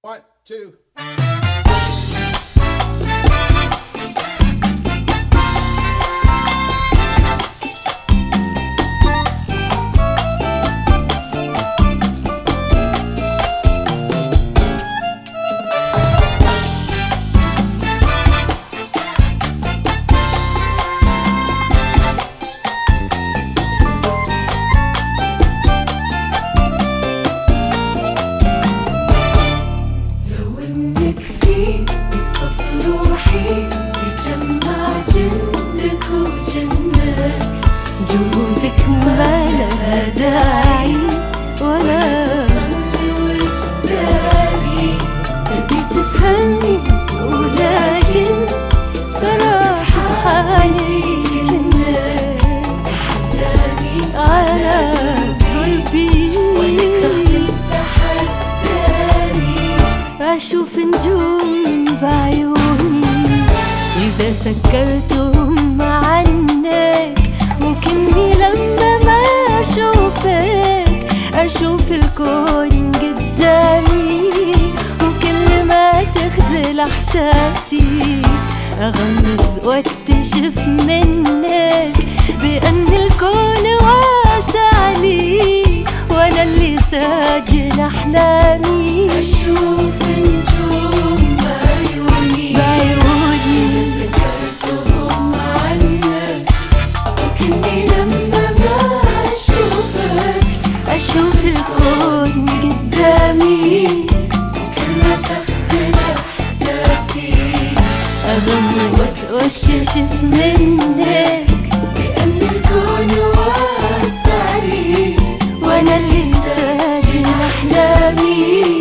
1, 2. جهودك ما لها داعي ولا تصلي وجداني تبي تفهمني ولكن ترى حالي تحداني على قلبي وانك تحداني أشوف نجوم بعيوني إذا سكرتهم عنك ممكنني لما ما أشوف الكون قدامي وكل ما تخذل إحساسي أغمض واكتشف منك بأن الكون واسع لي وأنا اللي ساجن أحلامي أشوف نجوم بعيوني إذا سكرتهم عنك ممكنني لما ما أشوف الكون قدامي كل ما تخذل إحساسي أغمض واكتشف منك بأن الكون واسع لي وأنا اللي ساجن أحلامي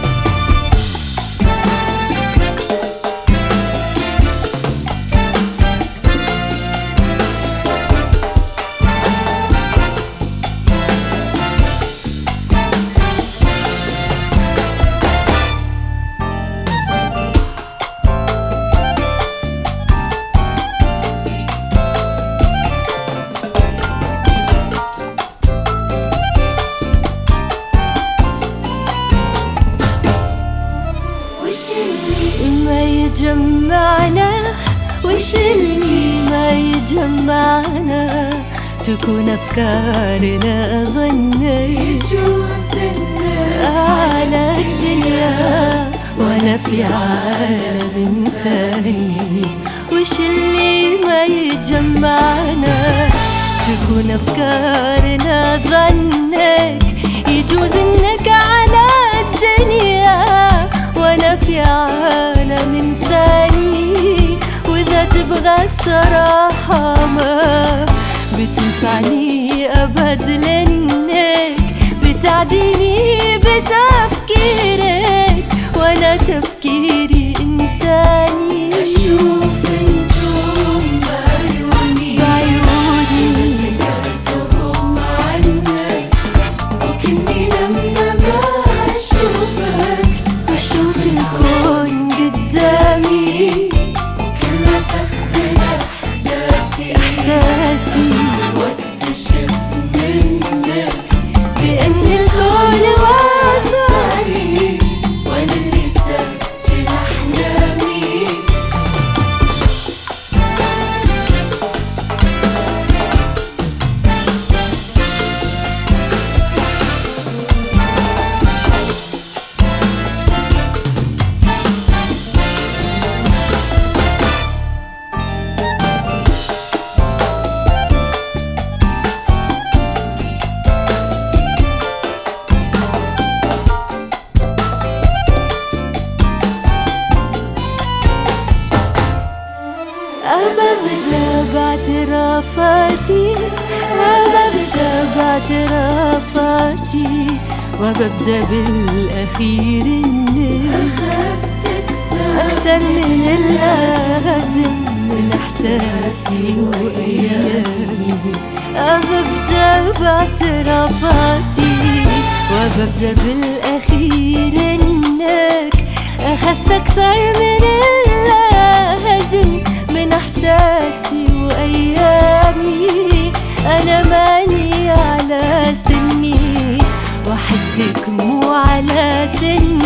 وش اللي ما يجمعنا تكون أفكارنا ظنك يجوز على الدنيا وأنا في عالم ثاني وش اللي ما يجمعنا تكون أفكارنا ظنك يجوز إنك على الدنيا وأنا في عالم ثاني وإذا تبغى الصراحة ما بتنفعني أبد لأنك بتعديني بتفكيرك وأنا تفكيري إنساني أشوف نجوم بعيوني إذا سكرتهم عنك ممكنني لما ما أشوف الكون قدامي إحساسي واكتشف منك بأن الكون واسع لي وأنا اللي ساجن أحلامي باعترافاتي وببدأ بالأخير إنك أكثر من اللازم من إحساسي وأيامي أبدأ باعترافاتي وببدأ بالأخير إنك أخذت أكثر من اللازم من إحساسي وأيامي أنا ماني على سني وأحسك مو على سني